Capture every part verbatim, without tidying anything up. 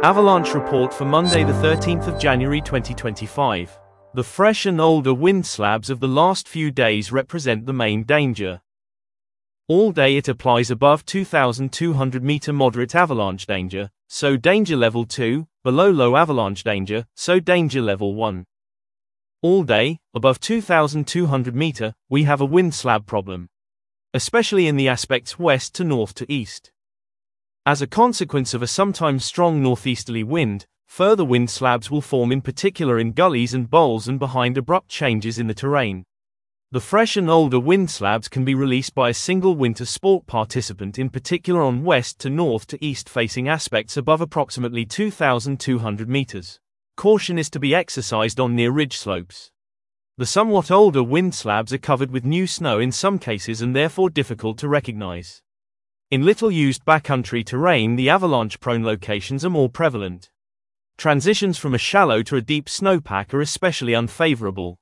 Avalanche report for Monday the thirteenth of January twenty twenty-five. The fresh and older wind slabs of the last few days represent the main danger. All day it applies above two thousand two hundred meter moderate avalanche danger, so danger level two, below low avalanche danger, so danger level one. All day, above two thousand two hundred meter, we have a wind slab problem, especially in the aspects west to north to east. As a consequence of a sometimes strong northeasterly wind, further wind slabs will form, in particular in gullies and bowls and behind abrupt changes in the terrain. The fresh and older wind slabs can be released by a single winter sport participant, in particular on west to north to east facing aspects above approximately two thousand two hundred meters. Caution is to be exercised on near ridge slopes. The somewhat older wind slabs are covered with new snow in some cases and therefore difficult to recognize. In little used backcountry terrain, the avalanche-prone locations are more prevalent. Transitions from a shallow to a deep snowpack are especially unfavorable.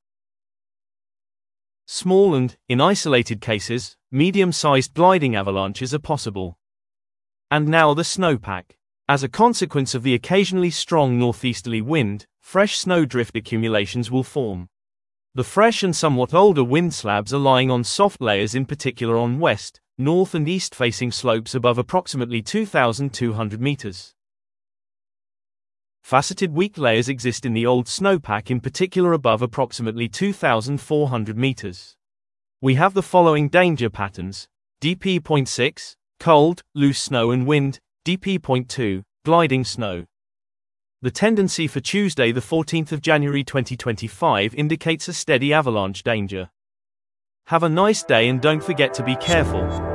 Small and, in isolated cases, medium-sized gliding avalanches are possible. And now the snowpack. As a consequence of the occasionally strong northeasterly wind, fresh snowdrift accumulations will form. The fresh and somewhat older wind slabs are lying on soft layers, in particular on west, north and east-facing slopes above approximately two thousand two hundred meters. Faceted weak layers exist in the old snowpack, in particular above approximately two thousand four hundred meters. We have the following danger patterns: D P zero point six, cold, loose snow and wind, D P zero point two, gliding snow. The tendency for Tuesday the fourteenth of January twenty twenty-five indicates a steady avalanche danger. Have a nice day and don't forget to be careful.